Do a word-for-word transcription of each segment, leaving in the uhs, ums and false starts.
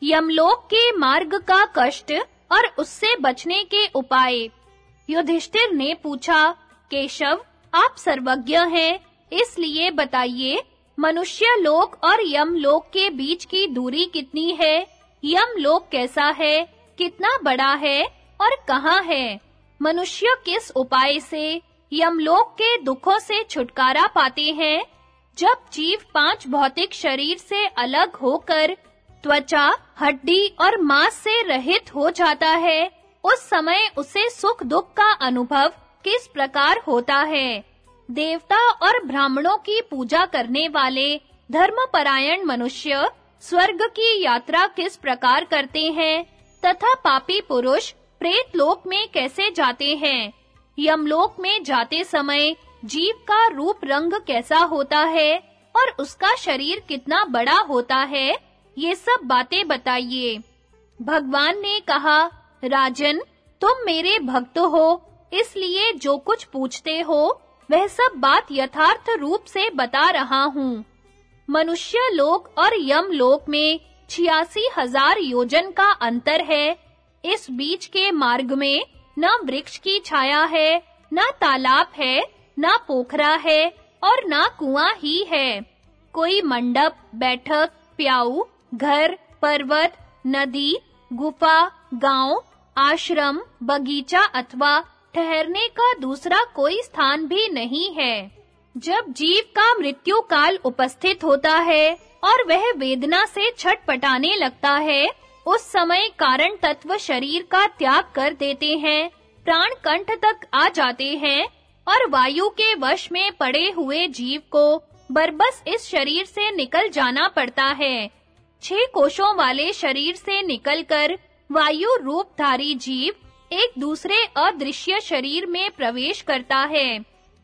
यमलोक के मार्ग का कष्ट और उससे बचने के उपाय। युधिष्ठिर ने पूछा, केशव, आप सर्वज्ञ हैं, इसलिए बताइए, मनुष्य लोक और यमलोक के बीच की दूरी कितनी है? यमलोक कैसा है, कितना बड़ा है और कहाँ है? मनुष्य किस उपाय से यमलोक के दुखों से छुटकारा पाते हैं? जब जीव पांच भौतिक शरीर से अलग होकर त्वचा, हड्डी और मांस से रहित हो जाता है, उस समय उसे सुख दुख का अनुभव किस प्रकार होता है? देवता और ब्राह्मणों की पूजा करने वाले धर्मपरायण मनुष्य स्वर्ग की यात्रा किस प्रकार करते हैं तथा पापी पुरुष प्रेत लोक में कैसे जाते हैं? यमलोक में जाते समय जीव का रूप रंग कैसा होता है और उसका शरीर कितना बड़ा होता है, ये सब बातें बताइए। भगवान ने कहा, राजन, तुम मेरे भक्त हो, इसलिए जो कुछ पूछते हो वह सब बात यथार्थ रूप से बता रहा हूँ। मनुष्य लोक और यम लोक में छियासी हजार योजन का अंतर है। इस बीच के मार्ग में न वृक्ष की छाया है, न तालाब है, न पोखरा है और न कुआं ही है। कोई मंडप, बैठक, प्याऊ, घर, पर्वत, नदी, गुफा, गांव, आश्रम, बगीचा अथवा ठहरने का दूसरा कोई स्थान भी नहीं है। जब जीव का मृत्यु काल उपस्थित होता है और वह वेदना से छटपटाने लगता है, उस समय कारण तत्व शरीर का त्याग कर देते हैं, प्राण कंठ तक आ जाते हैं और वायु के वश में पड़े हुए जीव को बरबस इस शरीर से निकल जाना पड़ता है। छह कोशों वाले शरीर से निकलकर वायु रूपधारी जीव एक दूसरे अदृश्य शरीर में प्रवेश करता है।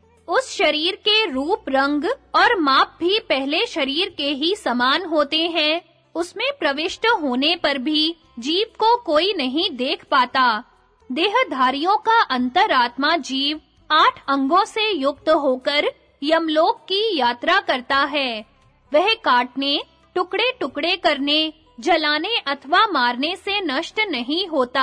उस शरीर के रूप, रंग और माप भी पहले शरीर के ही समान होते हैं। उसमें प्रविष्ट होने पर भी जीव को कोई नहीं देख पाता। देहधारियों का अंतरात्मा जीव आठ अंगों से युक्त होकर यमलोक की यात्रा करता है। वह काटने, टुकड़े-टुकड़े करने, जलाने अथवा मारने से नष्ट नहीं होता।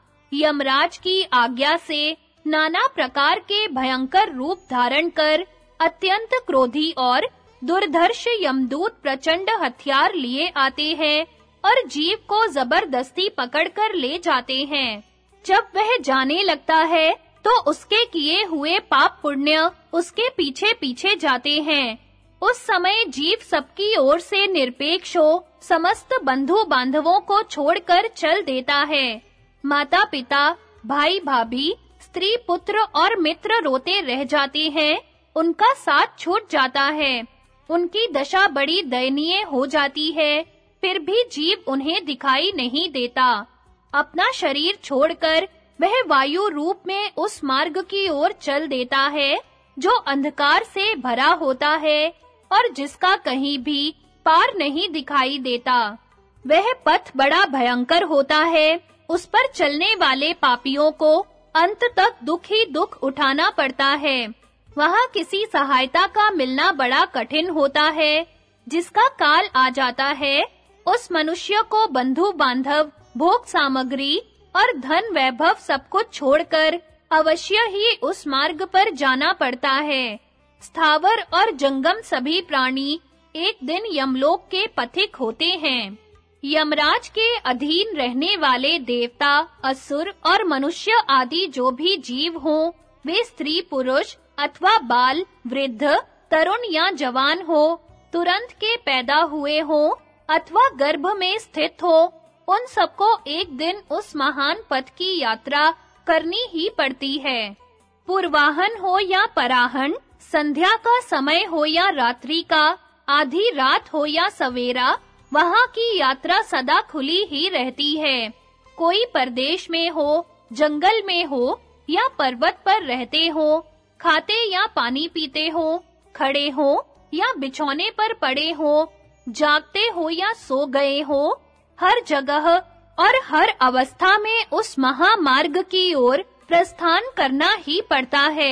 यमराज की आज्ञा से नाना प्रकार के भयंकर रूप धारण कर अत्यंत क्रोधी और दुर्धर्ष यमदूत प्रचंड हथियार लिए आते हैं और जीव को जबरदस्ती पकड़कर ले जाते हैं। जब वह जाने लगता है तो उसके किए हुए पाप पुण्य उसके पीछे-पीछे जाते हैं। उस समय जीव सबकी ओर से निरपेक्ष हो समस्त बंधु बांधवों को छोड़कर चल देता है। माता-पिता, भाई-भाभी, स्त्री, पुत्र और मित्र रोते रह जाते हैं, उनका साथ छूट जाता है। उनकी दशा बड़ी दयनीय हो जाती है, फिर भी जीव उन्हें दिखाई नहीं देता। अपना शरीर छोड़कर वह वायु रूप में उस मार्ग की ओर चल देता है जो अंधकार से भरा होता है और जिसका कहीं भी पार नहीं दिखाई देता। वह पथ बड़ा भयंकर होता है, उस पर चलने वाले पापियों को अंत तक दुख ही दुख उठाना पड़ता है। वहां किसी सहायता का मिलना बड़ा कठिन होता है। जिसका काल आ जाता है, उस मनुष्य को बंधु बांधव, भोग सामग्री और धन वैभव सब कुछ छोड़कर अवश्य ही उस मार्ग पर जाना पड़ता है। स्थावर और जंगम सभी प्राणी एक दिन यमलोक के पथिक होते हैं। यमराज के अधीन रहने वाले देवता, असुर और मनुष्य आदि जो भी जीव हों, वे स्त्री पुरुष अथवा बाल, वृद्ध, तरुण या जवान हो, तुरंत के पैदा हुए हों अथवा गर्भ में स्थित हो, उन सबको एक दिन उस महान पथ की यात्रा करनी ही पड़ती है। पूर्वाहन हो या पराहन, संध्या का समय हो या रात्रि का, आधी रात हो या सवेरा, वहां की यात्रा सदा खुली ही रहती है। कोई परदेश में हो, जंगल में हो या पर्वत पर रहते हो, खाते या पानी पीते हो, खड़े हो या बिछौने पर पड़े हो, जागते हो या सो गए हो, हर जगह और हर अवस्था में उस महामार्ग की ओर प्रस्थान करना ही पड़ता है।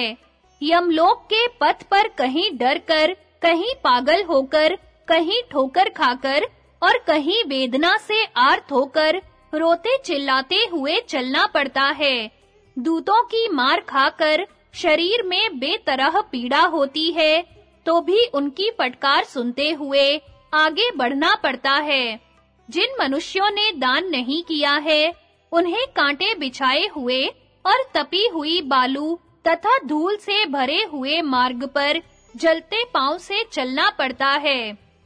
यमलोक के पथ पर कहीं डरकर, कहीं पागल होकर, कहीं ठोकर खाकर और कहीं वेदना से आर्त होकर रोते चिल्लाते हुए चलना पड़ता है। दूतों की मार खाकर शरीर में बेतरह पीड़ा होती है, तो भी उनकी फटकार सुनते हुए आगे बढ़ना पड़ता है। जिन मनुष्यों ने दान नहीं किया है, उन्हें कांटे बिछाए हुए और तपी हुई बालू तथा धूल से भरे हुए मार्ग पर जलते पांव से चलना पड़ता है।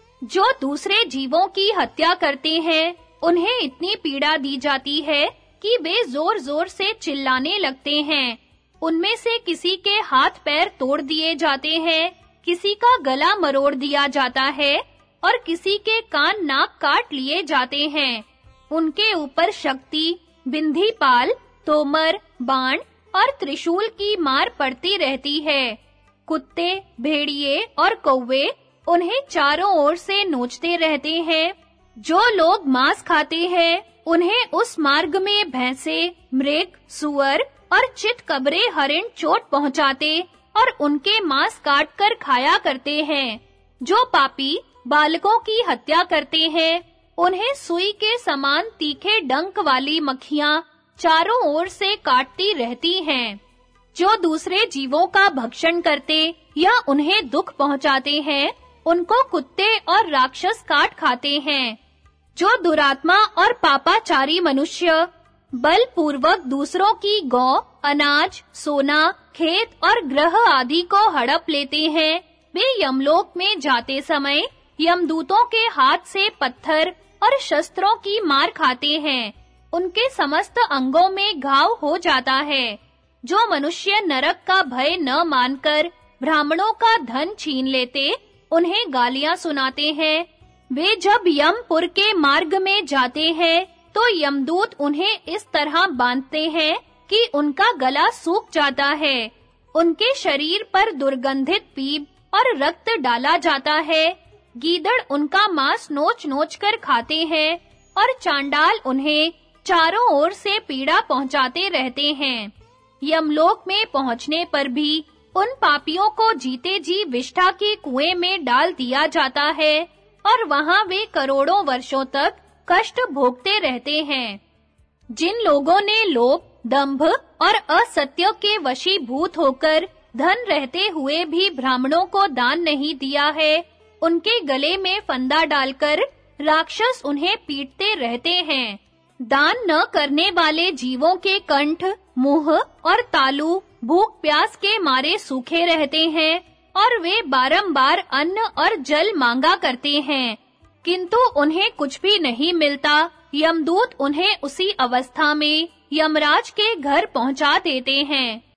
जो दूसरे जीवों की हत्या करते हैं, उन्हें इतनी पीड़ा दी जाती है कि वे जोर-जोर से चिल्लाने लगते हैं। उनमें से किसी के हाथ पैर तोड़ दिए जाते हैं, किसी का गला मरोड़ दिया जाता है और किसी के कान नाक काट लिए जाते हैं। उनके ऊपर शक्ति, बिंधीपाल, तोमर, बाण और त्रिशूल की मार पड़ती रहती है। कुत्ते, भेड़िए और कौवे उन्हें चारों ओर से नोचते रहते हैं। जो लोग मांस खाते हैं, उन्हें उस मार्ग में भैंसे, मृग, सुअर और चितकबरे हरिण चोट पहुंचाते और उनके मांस काट कर खाया करते हैं। जो पापी बालकों की हत्या करते हैं, उन्हें सुई के समान तीखे डंक वाली मक्खियां चारों ओर से काटती रहती हैं। जो दूसरे जीवों का भक्षण करते या उन्हें दुख पहुंचाते हैं, उनको कुत्ते और राक्षस काट खाते हैं। जो दुरात्मा और पापाचारी मनुष्य बलपूर्वक दूसरों की गौ, अनाज, सोना, खेत और ग्रह आदि को हड़प लेते हैं, वे यमलोक में जाते समय यमदूतों के हाथ से पत्थर और शस्त्रों की मार खाते हैं। उनके समस्त अंगों में घाव हो जाता है। जो मनुष्य नरक का भय न मानकर ब्राह्मणों का धन छीन लेते, उन्हें गालियां सुनाते हैं। वे जब यमपुर के मार्ग में जाते हैं, तो यमदूत उन्हें इस तरह बांधते हैं कि उनका गला सूख जाता है। उनके शरीर पर दुर्गंधित पीप और रक्त डाला जाता है। गीदड़ उनका मांस नोच-नोच कर खाते हैं और चांडाल उन्हें चारों ओर से पीड़ा पहुंचाते रहते हैं। यमलोक में पहुंचने पर भी उन पापियों को जीते जी विष्ठा के कुएं में डाल दिया जाता है और वहां वे करोड़ों वर्षों तक कष्ट भोगते रहते हैं। जिन लोगों ने लोभ, दंभ और असत्य के वशीभूत होकर धन रहते हुए भी ब्राह्मणों को दान नहीं दिया है, उनके गले में फंदा डालकर राक्षस उन्हें पीटते रहते हैं। दान न करने वाले जीवों के कंठ, मुंह और तालू भूख प्यास के मारे सूखे रहते हैं और वे बारंबार अन्न और जल मांगा करते हैं, किंतु उन्हें कुछ भी नहीं मिलता। यमदूत उन्हें उसी अवस्था में यमराज के घर पहुंचा देते हैं।